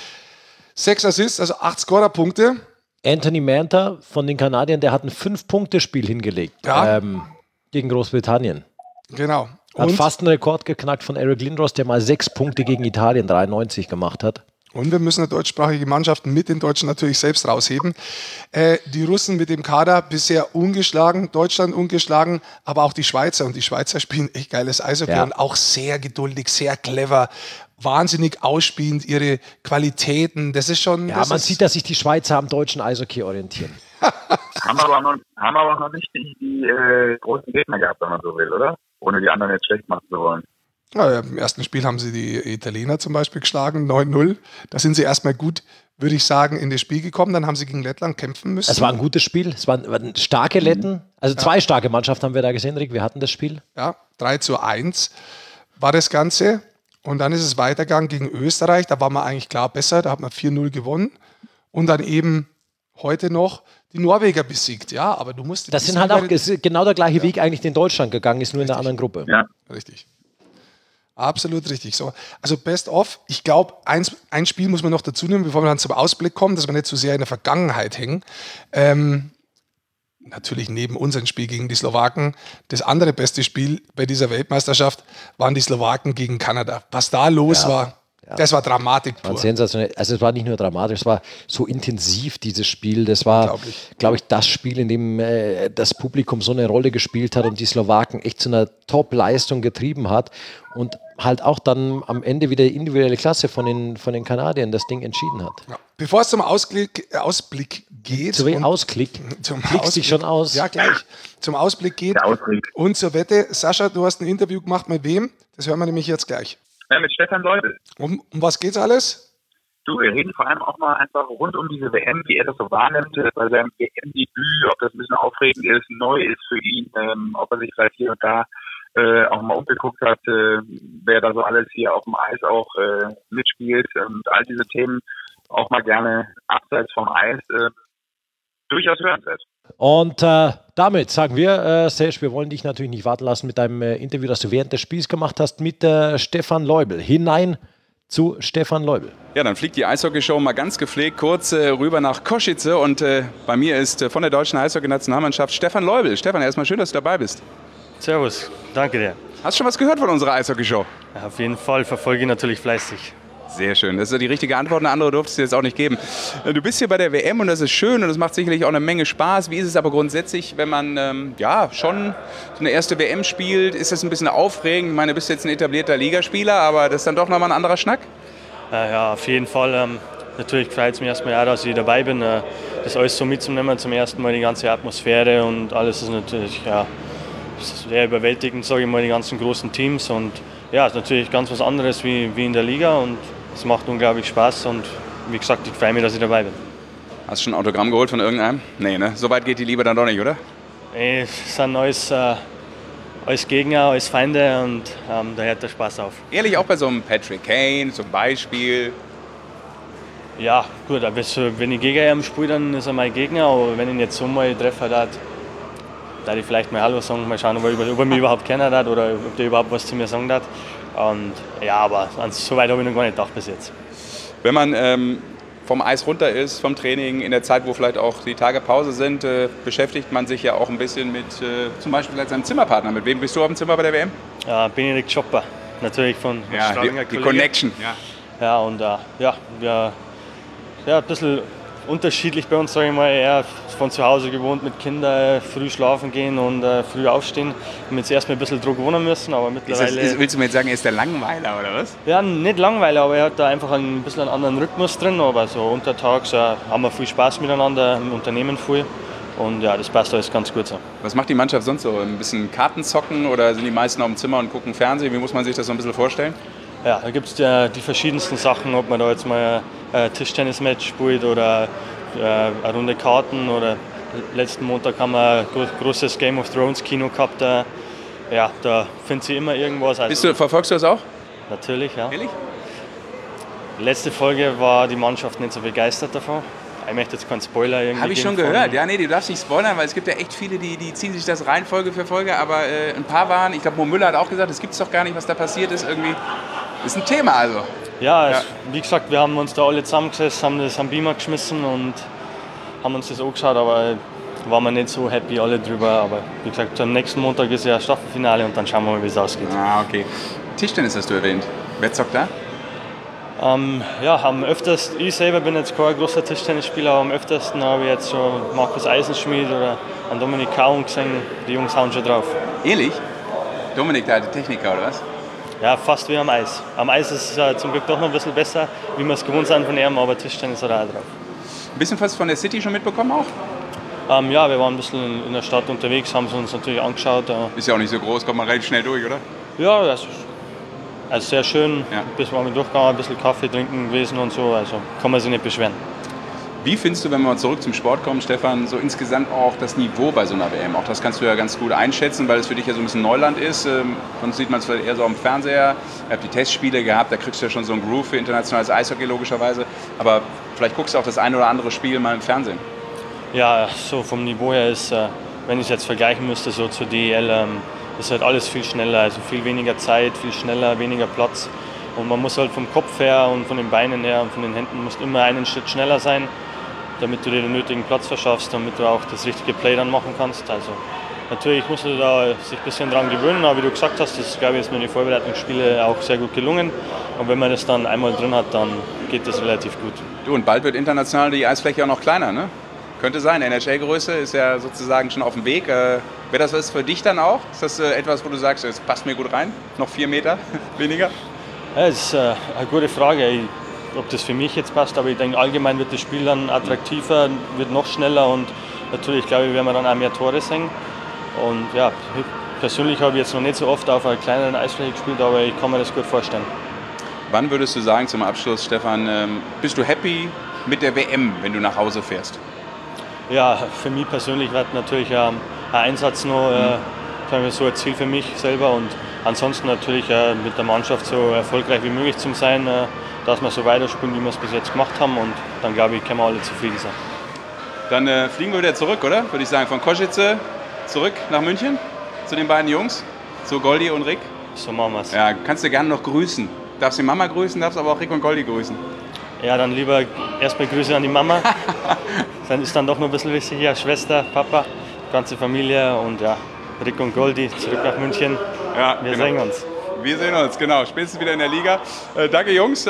6 Assists, also 8 Scorerpunkte. Anthony Mantha von den Kanadiern, der hat ein 5-Punkte-Spiel hingelegt gegen Großbritannien. Genau. Hat fast einen Rekord geknackt von Eric Lindros, der mal 6 Punkte gegen Italien 93 gemacht hat. Und wir müssen deutschsprachige Mannschaften mit den Deutschen natürlich selbst rausheben. Die Russen mit dem Kader bisher ungeschlagen, Deutschland ungeschlagen, aber auch die Schweizer. Und die Schweizer spielen echt geiles Eishockey und auch sehr geduldig, sehr clever, wahnsinnig ausspielend ihre Qualitäten. Das ist schon... Ja, man sieht, dass sich die Schweizer am deutschen Eishockey orientieren. haben aber auch noch nicht die großen Gegner gehabt, wenn man so will, oder? Ohne die anderen jetzt schlecht machen zu wollen. Ja, im ersten Spiel haben sie die Italiener zum Beispiel geschlagen, 9-0. Da sind sie erstmal gut, würde ich sagen, in das Spiel gekommen. Dann haben sie gegen Lettland kämpfen müssen. Es war ein gutes Spiel. Es waren starke Letten. Also 2 starke Mannschaften haben wir da gesehen, Rick. Wir hatten das Spiel. Ja, 3-1 war das Ganze. Und dann ist es weitergegangen gegen Österreich. Da war man eigentlich klar besser. Da hat man 4-0 gewonnen. Und dann eben heute noch die Norweger besiegt. Ja, aber du musst... Das sind halt auch genau der gleiche Weg eigentlich, den Deutschland gegangen ist, nur in einer anderen Gruppe. Ja, richtig. Absolut richtig. So, also best of. Ich glaube, ein Spiel muss man noch dazu nehmen, bevor wir dann zum Ausblick kommen, dass wir nicht zu sehr in der Vergangenheit hängen. Natürlich neben unserem Spiel gegen die Slowaken. Das andere beste Spiel bei dieser Weltmeisterschaft waren die Slowaken gegen Kanada. Was da los war, das war Dramatik pur. Sensationell. Also es war nicht nur dramatisch, es war so intensiv, dieses Spiel. Das war, glaube ich, das Spiel, in dem das Publikum so eine Rolle gespielt hat und die Slowaken echt zu einer Top-Leistung getrieben hat und halt auch dann am Ende wieder die individuelle Klasse von den Kanadiern das Ding entschieden hat. Ja. Bevor es zum Ausblick geht... Zum Ausklick? Klickst dich schon aus? Ja, gleich. Zum Ausblick geht und zur Wette. Sascha, du hast ein Interview gemacht mit wem? Das hören wir nämlich jetzt gleich. Ja, mit Stefan Leubel. Um was geht's alles? Du, wir reden vor allem auch mal einfach rund um diese WM, wie er das so wahrnimmt, bei seinem WM-Debüt, ob das ein bisschen aufregend ist, neu ist für ihn, ob er sich vielleicht hier und da auch mal umgeguckt hat, wer da so alles hier auf dem Eis auch mitspielt und all diese Themen auch mal gerne abseits vom Eis durchaus hörenswert. Und damit sagen wir, Serge, wir wollen dich natürlich nicht warten lassen mit deinem Interview, das du während des Spiels gemacht hast mit Stefan Leubel. Hinein zu Stefan Leubel. Ja, dann fliegt die Eishockey-Show mal ganz gepflegt kurz rüber nach Košice und bei mir ist von der deutschen Eishockey-Nationalmannschaft Stefan Leubel. Stefan, erstmal schön, dass du dabei bist. Servus, danke dir. Hast du schon was gehört von unserer Eishockey-Show? Ja, auf jeden Fall, verfolge ich natürlich fleißig. Sehr schön, das ist ja die richtige Antwort, eine andere durftest du jetzt auch nicht geben. Du bist hier bei der WM und das ist schön und das macht sicherlich auch eine Menge Spaß. Wie ist es aber grundsätzlich, wenn man schon so eine erste WM spielt? Ist das ein bisschen aufregend? Ich meine, du bist jetzt ein etablierter Ligaspieler, aber das ist dann doch nochmal ein anderer Schnack? Ja, auf jeden Fall. Natürlich freut es mich erstmal auch, dass ich dabei bin. Das alles so mitzunehmen, zum ersten Mal die ganze Atmosphäre und alles ist natürlich sehr überwältigend, sage ich mal, die ganzen großen Teams. Und ja, ist natürlich ganz was anderes wie in der Liga und es macht unglaublich Spaß und wie gesagt, ich freue mich, dass ich dabei bin. Hast du schon ein Autogramm geholt von irgendeinem? Nee, ne? So weit geht die Liebe dann doch nicht, oder? Nee, es sind alles Gegner, alles Feinde und da hört der Spaß auf. Ehrlich, auch bei so einem Patrick Kane zum Beispiel? Ja, gut, aber wenn ich gegen ihn spiele, dann ist er mein Gegner, aber wenn ich ihn jetzt so mal treffe, da ich vielleicht mal Hallo sagen, mal schauen, ob er mich überhaupt kennen hat oder ob der überhaupt was zu mir sagen hat. Und ja, aber so weit habe ich noch gar nicht gedacht bis jetzt. Wenn man vom Eis runter ist, vom Training, in der Zeit, wo vielleicht auch die Tage Pause sind, beschäftigt man sich ja auch ein bisschen mit zum Beispiel vielleicht seinem Zimmerpartner. Mit wem bist du auf dem Zimmer bei der WM? Benedikt Schopper, natürlich von Strahlinger die Connection. Ja, und wir ein bisschen unterschiedlich bei uns, sage ich mal. Er von zu Hause gewohnt mit Kindern, früh schlafen gehen und früh aufstehen. Wir haben jetzt erstmal ein bisschen Druck wohnen müssen, aber mittlerweile... Willst du mir jetzt sagen, er ist der Langweiler oder was? Ja, nicht Langweiler, aber er hat da einfach ein bisschen einen anderen Rhythmus drin. Aber so untertags haben wir viel Spaß miteinander, im Unternehmen viel. Und ja, das passt alles ganz gut so. Was macht die Mannschaft sonst so? Ein bisschen Karten zocken oder sind die meisten auf dem Zimmer und gucken Fernsehen? Wie muss man sich das so ein bisschen vorstellen? Ja, da gibt es ja die verschiedensten Sachen, ob man da jetzt mal ein Tischtennismatch spielt oder eine Runde Karten oder letzten Montag haben wir ein großes Game of Thrones Kino gehabt. Ja, da findet sie immer irgendwas. Also, Verfolgst du das auch? natürlich, ja. Ehrlich? Letzte Folge war die Mannschaft nicht so begeistert davon. Ich möchte jetzt keinen Spoiler irgendwie Habe ich schon geben gehört. Ja, nee, du darfst nicht spoilern, weil es gibt ja echt viele, die ziehen sich das rein Folge für Folge. Aber ein paar waren, ich glaube, Mo Müller hat auch gesagt, es gibt es doch gar nicht, was da passiert ist. Irgendwie ist ein Thema also. Ja, wie gesagt, wir haben uns da alle zusammengesetzt, haben das am Beamer geschmissen und haben uns das angeschaut, aber waren wir nicht so happy alle drüber. Aber wie gesagt, am nächsten Montag ist ja Staffelfinale und dann schauen wir mal, wie es ausgeht. Ah, okay. Tischtennis hast du erwähnt. Wer zockt da? Am öftersten, ich selber bin jetzt kein großer Tischtennisspieler, aber am öftersten habe ich jetzt so Markus Eisenschmied oder an Dominik Kaun gesehen. Die Jungs hauen schon drauf. Ehrlich? Dominik, der alte Techniker, oder was? Ja, fast wie am Eis. Am Eis ist es zum Glück doch noch ein bisschen besser, wie wir es gewohnt sind von ihm, aber Tischtennis hat er auch drauf. Ein bisschen was von der City schon mitbekommen auch? Ja, wir waren ein bisschen in der Stadt unterwegs, haben es uns natürlich angeschaut. Ist ja auch nicht so groß, kommt man relativ schnell durch, oder? Ja, das ist also sehr schön. Ja. Bis wir durchgegangen, ein bisschen Kaffee trinken gewesen und so, also kann man sich nicht beschweren. Wie findest du, wenn wir mal zurück zum Sport kommen, Stefan, so insgesamt auch das Niveau bei so einer WM? Auch das kannst du ja ganz gut einschätzen, weil es für dich ja so ein bisschen Neuland ist. Sonst sieht man es vielleicht eher so am Fernseher. Ihr habt die Testspiele gehabt, da kriegst du ja schon so einen Groove für internationales Eishockey logischerweise. Aber vielleicht guckst du auch das ein oder andere Spiel mal im Fernsehen. Ja, so vom Niveau her ist, wenn ich es jetzt vergleichen müsste, so zur DEL, ist halt alles viel schneller, also viel weniger Zeit, viel schneller, weniger Platz. Und man muss halt vom Kopf her und von den Beinen her und von den Händen musst immer einen Schritt schneller sein, damit du dir den nötigen Platz verschaffst, damit du auch das richtige Play dann machen kannst. Also natürlich musst du da sich ein bisschen dran gewöhnen, aber wie du gesagt hast, das glaube ich ist mir in den Vorbereitungsspielen auch sehr gut gelungen. Und wenn man das dann einmal drin hat, dann geht das relativ gut. Du, und bald wird international die Eisfläche auch noch kleiner, ne? Könnte sein, NHL-Größe ist ja sozusagen schon auf dem Weg. Wäre das was für dich dann auch? Ist das etwas, wo du sagst, es passt mir gut rein? Noch 4 Meter weniger? Ja, das ist eine gute Frage, ob das für mich jetzt passt, aber ich denke, allgemein wird das Spiel dann attraktiver, wird noch schneller und natürlich, glaube ich, werden wir dann auch mehr Tore sehen. Und ja, persönlich habe ich jetzt noch nicht so oft auf einer kleineren Eisfläche gespielt, aber ich kann mir das gut vorstellen. Wann würdest du sagen, zum Abschluss, Stefan, bist du happy mit der WM, wenn du nach Hause fährst? Ja, für mich persönlich wird natürlich ein Einsatz noch so ein Ziel für mich selber und ansonsten natürlich mit der Mannschaft so erfolgreich wie möglich zu sein, dass wir so weiterspielen, wie wir es bis jetzt gemacht haben und dann glaube ich, können wir alle zufrieden sein. Dann fliegen wir wieder zurück, oder? Würde ich sagen, von Košice zurück nach München zu den beiden Jungs, zu Goldi und Rick. So machen wir es. Ja, kannst du gerne noch grüßen. Darfst die Mama grüßen, darfst aber auch Rick und Goldi grüßen. Ja, dann lieber erstmal Grüße an die Mama. Dann ist dann doch noch ein bisschen wichtiger, Schwester, Papa, ganze Familie und ja, Rick und Goldi zurück nach München. Ja, wir sehen uns. Wir sehen uns, genau. Spätestens wieder in der Liga. Danke Jungs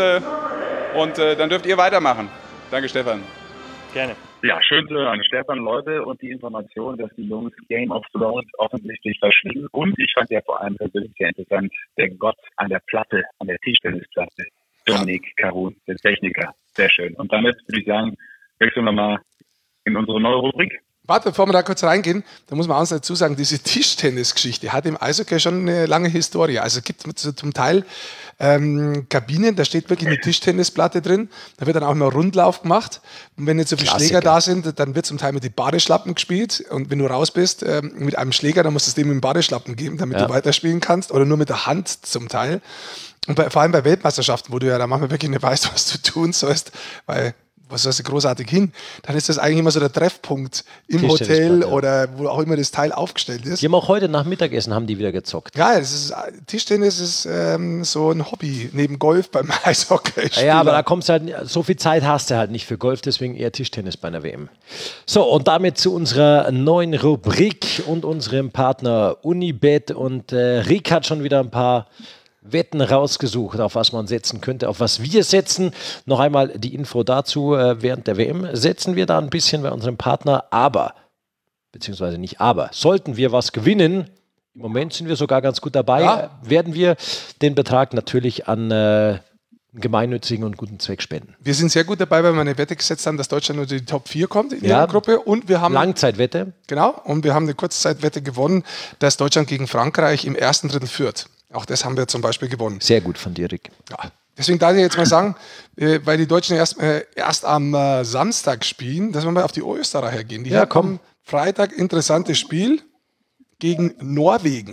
und dann dürft ihr weitermachen. Danke Stefan. Gerne. Ja, schön zu hören, Stefan, Leute, und die Information, dass die Jungs Game of Thrones offensichtlich verschwinden. Und ich fand ja vor allem persönlich sehr interessant, der Gott an der Platte, an der Tischtennisplatte, Dominik Kaun, der Techniker. Sehr schön. Und damit würde ich sagen, wechseln wir mal in unsere neue Rubrik. Warte, bevor wir da kurz reingehen, da muss man auch dazu sagen, diese Tischtennis-Geschichte hat im Eishockey schon eine lange Historie. Also es gibt zum Teil Kabinen, da steht wirklich eine Tischtennisplatte drin, da wird dann auch immer Rundlauf gemacht. Und wenn jetzt so viele Schläger da sind, dann wird zum Teil mit den Badeschlappen gespielt und wenn du raus bist mit einem Schläger, dann musst du es dem mit dem Badeschlappen geben, damit du weiterspielen kannst oder nur mit der Hand zum Teil. Und vor allem bei Weltmeisterschaften, wo du ja da manchmal wirklich nicht weißt, was du tun sollst, weil was sollst du großartig hin, dann ist das eigentlich immer so der Treffpunkt im Hotel oder wo auch immer das Teil aufgestellt ist. Die haben auch heute nach Mittagessen haben die wieder gezockt. Ja, Tischtennis ist so ein Hobby neben Golf beim Eishockey. Ja, aber da kommst halt, so viel Zeit hast du halt nicht für Golf, deswegen eher Tischtennis bei einer WM. So, und damit zu unserer neuen Rubrik und unserem Partner Unibet. Und Rick hat schon wieder ein paar Wetten rausgesucht, auf was man setzen könnte, auf was wir setzen. Noch einmal die Info dazu, während der WM setzen wir da ein bisschen bei unserem Partner, beziehungsweise nicht aber, sollten wir was gewinnen, im Moment sind wir sogar ganz gut dabei, werden wir den Betrag natürlich an einen gemeinnützigen und guten Zweck spenden. Wir sind sehr gut dabei, weil wir eine Wette gesetzt haben, dass Deutschland unter die Top 4 kommt in der Gruppe. Und wir haben Langzeitwette. Genau, und wir haben eine Kurzzeitwette gewonnen, dass Deutschland gegen Frankreich im ersten Drittel führt. Auch das haben wir zum Beispiel gewonnen. Sehr gut von dir, Rick. Ja, deswegen darf ich jetzt mal sagen, weil die Deutschen erst am Samstag spielen, dass wir mal auf die Österreicher gehen. Die haben Freitag interessantes Spiel gegen Norwegen.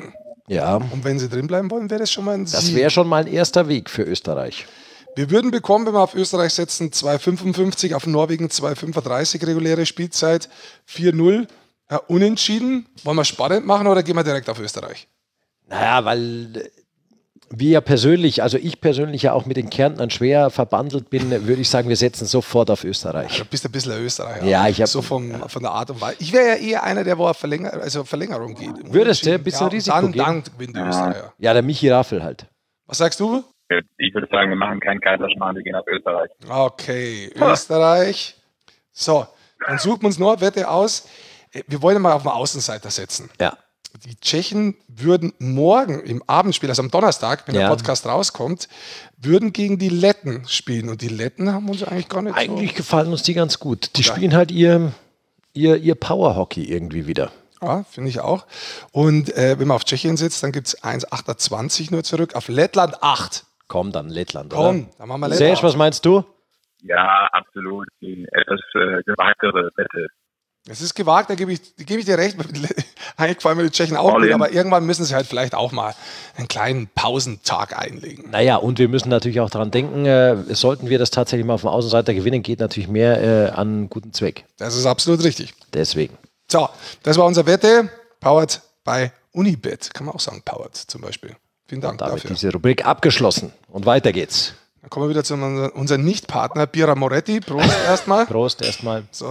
Ja, Und wenn sie drin bleiben wollen, wäre das schon mal ein das Sieg. wäre schon mal ein erster Weg für Österreich. Wir würden bekommen, wenn wir auf Österreich setzen, 2,55, auf Norwegen 2,35 reguläre Spielzeit, 4-0. Unentschieden. Wollen wir spannend machen oder gehen wir direkt auf Österreich? Naja, weil wir ja persönlich, also ich persönlich ja auch mit den Kärntnern schwer verbandelt bin, würde ich sagen, wir setzen sofort auf Österreich. Du bist ein bisschen ein Österreicher. Ja, ich habe so von der Art und Weise. Ich wäre ja eher einer, der wo auf Verlängerung geht. Würdest du ein bisschen Risiko gehen? Dann gewinnen die Österreicher. Ja, der Michi Raffel halt. Was sagst du? Ich würde sagen, wir machen keinen Kaiserschmarrn, wir gehen auf Österreich. Okay, Österreich. So, dann suchen wir uns noch eine Wette aus. Wir wollen mal auf den Außenseiter setzen. Ja. Die Tschechen würden morgen im Abendspiel, also am Donnerstag, wenn der Podcast rauskommt, würden gegen die Letten spielen. Und die Letten haben uns eigentlich gar nicht Eigentlich gefallen uns die ganz gut. Die spielen halt ihr Power-Hockey irgendwie wieder. Ja, finde ich auch. Und wenn man auf Tschechien sitzt, dann gibt es 1,28 nur zurück. Auf Lettland 8. Komm, dann Lettland, Komm, oder? dann machen wir Lettland. Serge, was meinst du? Ja, absolut. Die etwas gewagtere Wette. Es ist gewagt, da gebe ich dir recht. Eigentlich gefallen mir die Tschechen auch gut, aber irgendwann müssen sie halt vielleicht auch mal einen kleinen Pausentag einlegen. Naja, und wir müssen natürlich auch daran denken, sollten wir das tatsächlich mal auf dem Außenseiter gewinnen, geht natürlich mehr an einen guten Zweck. Das ist absolut richtig. Deswegen. So, das war unsere Wette. Powered by Unibet. Kann man auch sagen, powered zum Beispiel. Vielen Dank Damit dafür. diese Rubrik abgeschlossen. Und weiter geht's. Dann kommen wir wieder zu unserem Nicht-Partner, Bira Moretti. Prost erstmal. Prost erstmal. So.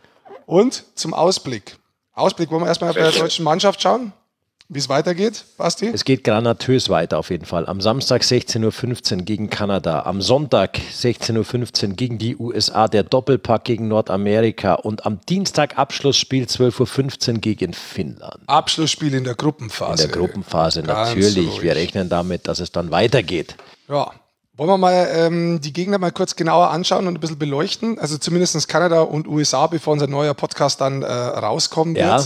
Und zum Ausblick. Ausblick, wollen wir erstmal auf der deutschen Mannschaft schauen, wie es weitergeht, Basti? Es geht granatös weiter auf jeden Fall. Am Samstag 16:15 Uhr gegen Kanada, am Sonntag 16:15 Uhr gegen die USA, der Doppelpack gegen Nordamerika und am Dienstag Abschlussspiel 12:15 Uhr gegen Finnland. Abschlussspiel in der Gruppenphase. In der Gruppenphase Ganz natürlich. ruhig. Wir rechnen damit, dass es dann weitergeht. Ja. Wollen wir mal die Gegner mal kurz genauer anschauen und ein bisschen beleuchten? Also zumindest Kanada und USA, bevor unser neuer Podcast dann rauskommen wird.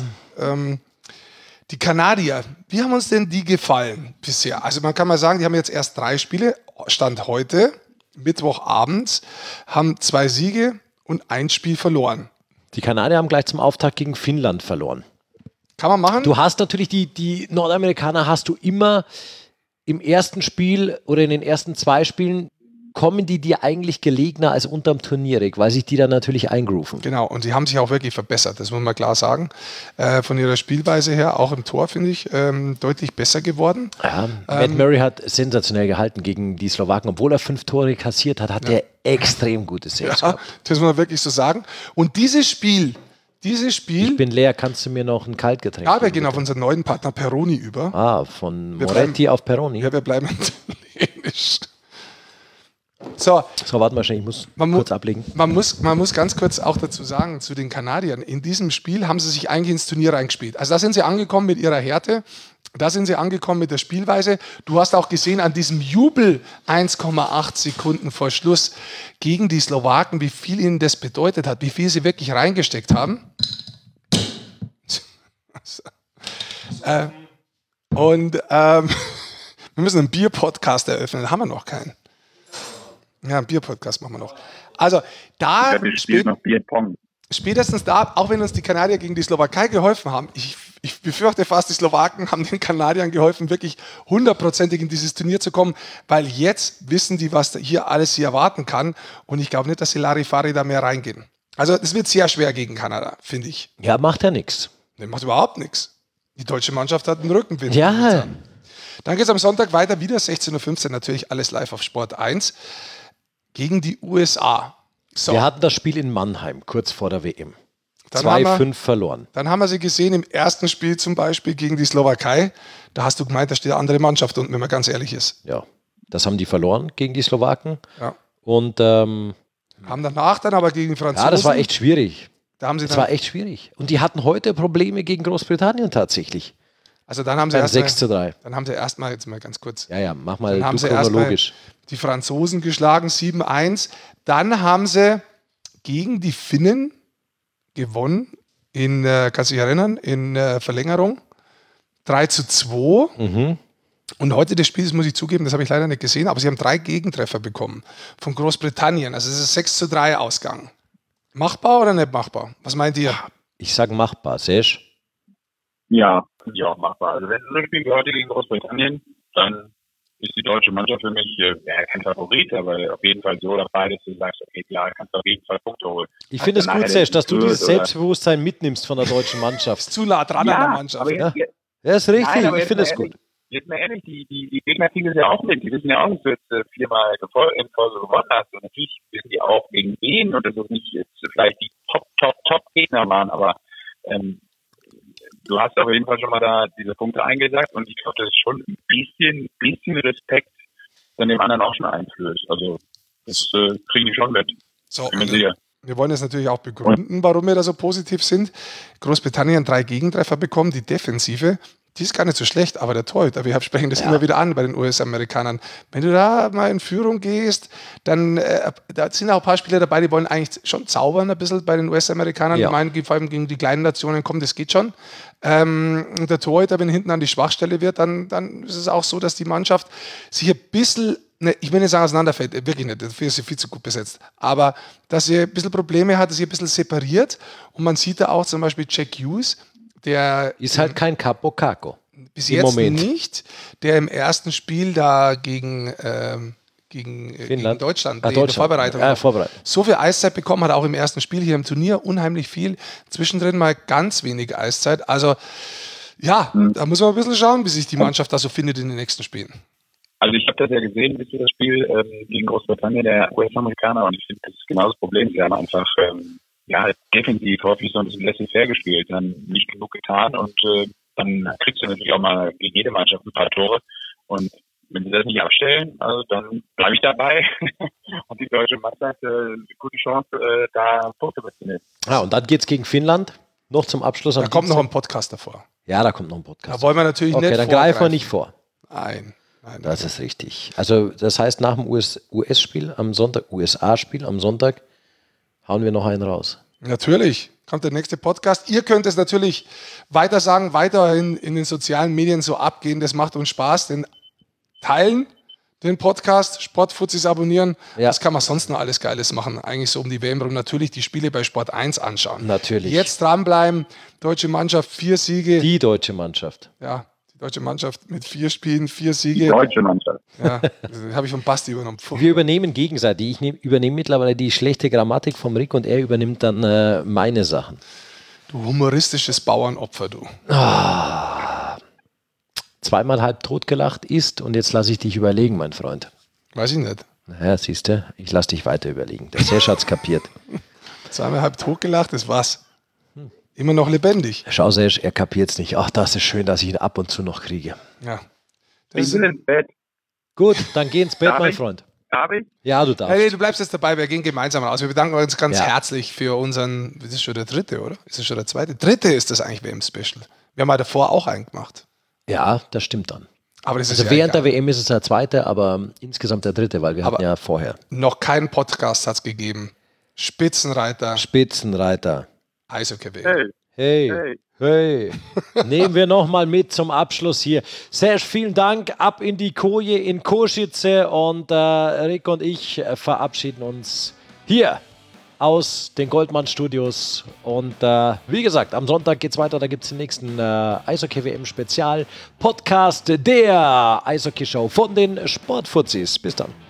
Die Kanadier, wie haben uns denn die gefallen bisher? Also man kann mal sagen, die haben jetzt erst 3 Spiele, Stand heute, Mittwochabend, haben 2 Siege und 1 Spiel verloren. Die Kanadier haben gleich zum Auftakt gegen Finnland verloren. Kann man machen? Du hast natürlich die Nordamerikaner hast du immer im ersten Spiel oder in den ersten 2 Spielen kommen die dir eigentlich gelegener als unterm Turnierreg, weil sich die dann natürlich eingrooven. Genau, und die haben sich auch wirklich verbessert, das muss man klar sagen. Von ihrer Spielweise her, auch im Tor, finde ich, deutlich besser geworden. Ja, Matt Murray hat sensationell gehalten gegen die Slowaken. Obwohl er 5 Tore kassiert hat, hat er extrem gute Saves Ja, gehabt. das muss man wirklich so sagen. Und dieses Spiel, Ich bin leer, kannst du mir noch ein Kaltgetränk ja, wir geben, gehen auf bitte? unseren neuen Partner Peroni über. Von Wir Moretti auf Peroni. Ja, wir bleiben italienisch. So, So, warte mal schnell, ich muss Man kurz ablegen. man muss ganz kurz auch dazu sagen, zu den Kanadiern, in diesem Spiel haben sie sich eigentlich ins Turnier reingespielt. Also da sind sie angekommen mit ihrer Härte, da sind sie angekommen mit der Spielweise. Du hast auch gesehen an diesem Jubel 1,8 Sekunden vor Schluss gegen die Slowaken, wie viel ihnen das bedeutet hat, wie viel sie wirklich reingesteckt haben. Und wir müssen einen Bier-Podcast eröffnen, haben wir noch keinen. Ja, einen Bier-Podcast machen wir noch. Also da Wir spielen noch Bierpong. spätestens da, auch wenn uns die Kanadier gegen die Slowakei geholfen haben, ich befürchte fast, die Slowaken haben den Kanadiern geholfen, wirklich 100%ig in dieses Turnier zu kommen, weil jetzt wissen die, was hier alles sie erwarten kann und ich glaube nicht, dass sie Larifari da mehr reingehen. Also es wird sehr schwer gegen Kanada, finde ich. Ja, macht ja nichts. Das macht überhaupt nichts. Die deutsche Mannschaft hat einen Rückenwind. Ja, Dann geht es am Sonntag weiter, wieder 16:15 Uhr, natürlich alles live auf Sport 1, gegen die USA. So, wir hatten das Spiel in Mannheim, kurz vor der WM. Dann haben wir- 2:5 verloren. dann haben wir sie gesehen im ersten Spiel zum Beispiel gegen die Slowakei. Da hast du gemeint, da steht eine andere Mannschaft unten, wenn man ganz ehrlich ist. Ja, das haben die verloren gegen die Slowaken. Ja. Und Haben danach dann aber gegen die Franzosen. ja, das war echt schwierig. Da haben sie Das dann, war echt schwierig. Und die hatten heute Probleme gegen Großbritannien tatsächlich. also dann haben sie Beim erstmal, 6:3. dann haben sie erstmal, jetzt mal ganz kurz, Ja, mach mal dann du haben sie erstmal chronologisch. die Franzosen geschlagen, 7:1. Dann haben sie gegen die Finnen gewonnen, kannst du dich erinnern, in Verlängerung. 3:2. Mhm. Und heute das Spiel, das muss ich zugeben, das habe ich leider nicht gesehen, aber sie haben 3 Gegentreffer bekommen von Großbritannien. Also es ist 6:3 Ausgang. Machbar oder nicht machbar? Was meint ihr? Ich sage machbar. Sesh? Ja, finde ich auch machbar. Also wenn so ein Spiel wie heute gegen Großbritannien, dann ist die deutsche Mannschaft für mich kein Favorit, aber auf jeden Fall so dabei, dass du sagst, okay, klar, kannst du auf jeden Fall Punkte holen. Ich finde es gut, Sesh, dass du dieses Selbstbewusstsein mitnimmst von der deutschen Mannschaft. Ist zu nah dran an der Mannschaft. Ja, ist richtig, ich finde es gut. Jetzt mal ehrlich, die Gegner kriegen das ja auch mit. Die wissen ja auch, dass du jetzt viermal in Folge gewonnen hast. Und natürlich wissen die auch gegen wen und dass es nicht jetzt vielleicht die Top-Gegner waren, aber du hast auf jeden Fall schon mal da diese Punkte eingesagt und ich glaube, das ist schon ein bisschen Respekt dann dem anderen auch schon einflößt. Also das kriegen die schon mit. So, wir wollen jetzt natürlich auch begründen, warum wir da so positiv sind. Großbritannien 3 Gegentreffer bekommen, die Defensive, die ist gar nicht so schlecht, aber der Torhüter, wir sprechen das immer wieder an bei den US-Amerikanern. Wenn du da mal in Führung gehst, dann da sind auch ein paar Spieler dabei, die wollen eigentlich schon zaubern ein bisschen bei den US-Amerikanern. Die meinen, vor allem gegen die kleinen Nationen, komm, das geht schon. Und der Torhüter, wenn hinten an die Schwachstelle wird, dann ist es auch so, dass die Mannschaft sich ein bisschen, ich will nicht sagen auseinanderfällt, wirklich nicht, dafür ist sie viel zu gut besetzt, aber dass sie ein bisschen Probleme hat, dass sie ein bisschen separiert und man sieht da auch zum Beispiel Jack Hughes, der ist halt kein Capo Caco. Bis jetzt nicht, der im ersten Spiel da gegen Deutschland, Deutschland. Vorbereitung. So viel Eiszeit bekommen hat, auch im ersten Spiel hier im Turnier, unheimlich viel. Zwischendrin mal ganz wenig Eiszeit. Also ja, da muss man ein bisschen schauen, wie sich die Mannschaft da so findet in den nächsten Spielen. Also ich habe das ja gesehen, bis zu das Spiel gegen Großbritannien, der US-Amerikaner, und ich finde, das ist genau das Problem. Sie haben einfach defensiv häufig so ein bisschen laissez-faire gespielt, dann nicht genug getan und dann kriegst du natürlich auch mal gegen jede Mannschaft ein paar Tore und wenn sie das nicht abstellen, also dann bleibe ich dabei und die deutsche Mannschaft eine gute Chance, da Punkte mitzunehmen. Ja, und dann geht's gegen Finnland, noch zum Abschluss. Da kommt noch ein Podcast davor. Ja, da kommt noch ein Podcast. Da wollen wir natürlich nicht dann greifen wir nicht vor. Nein. Das ist richtig. Also das heißt, nach dem US-Spiel am Sonntag, USA-Spiel am Sonntag, hauen wir noch einen raus. Natürlich, kommt der nächste Podcast. Ihr könnt es natürlich weiter sagen, weiterhin in den sozialen Medien so abgehen. Das macht uns Spaß. Den teilen, den Podcast, Sportfuzis abonnieren. Ja. Das kann man sonst noch alles Geiles machen. Eigentlich so um die WM rum. Natürlich die Spiele bei Sport 1 anschauen. Natürlich. Jetzt dranbleiben. Deutsche Mannschaft, 4 Siege. Die deutsche Mannschaft. Ja. Die deutsche Mannschaft mit 4 Spielen, 4 Siege. Die deutsche Mannschaft. Ja, das habe ich von Basti übernommen. Wir übernehmen gegenseitig. Ich übernehme mittlerweile die schlechte Grammatik vom Rick und er übernimmt dann meine Sachen. Du humoristisches Bauernopfer, du. Zweimal halb tot gelacht ist und jetzt lasse ich dich überlegen, mein Freund. Weiß ich nicht. Naja, siehst du, ich lasse dich weiter überlegen. Der Sesh hat's kapiert. Zweimal halb tot gelacht, das war's. Immer noch lebendig. Schau, Sesh, er kapiert's nicht. Ach, das ist schön, dass ich ihn ab und zu noch kriege. Ja. Ich bin ins Bett. Gut, dann geh ins Bett, mein Freund. Darf ich? Ja, du darfst. Hey, du bleibst jetzt dabei, wir gehen gemeinsam raus. Wir bedanken uns ganz herzlich für unseren, das ist schon der 3., oder? Ist das schon der 2.? 3. ist das eigentlich WM-Special. Wir haben ja davor auch einen gemacht. Ja, das stimmt dann. Aber das ist also während der WM ist es der 2., aber insgesamt der 3., weil wir hatten ja vorher. Noch keinen Podcast hat es gegeben. Spitzenreiter. Eishockey-WM. Hey. Nehmen wir nochmal mit zum Abschluss hier. Serge, vielen Dank. Ab in die Koje in Košice und Rick und ich verabschieden uns hier aus den Goldmann-Studios. Und wie gesagt, am Sonntag geht's weiter. Da gibt es den nächsten Eishockey-WM-Spezial-Podcast der Eishockey-Show von den Sportfuzis. Bis dann.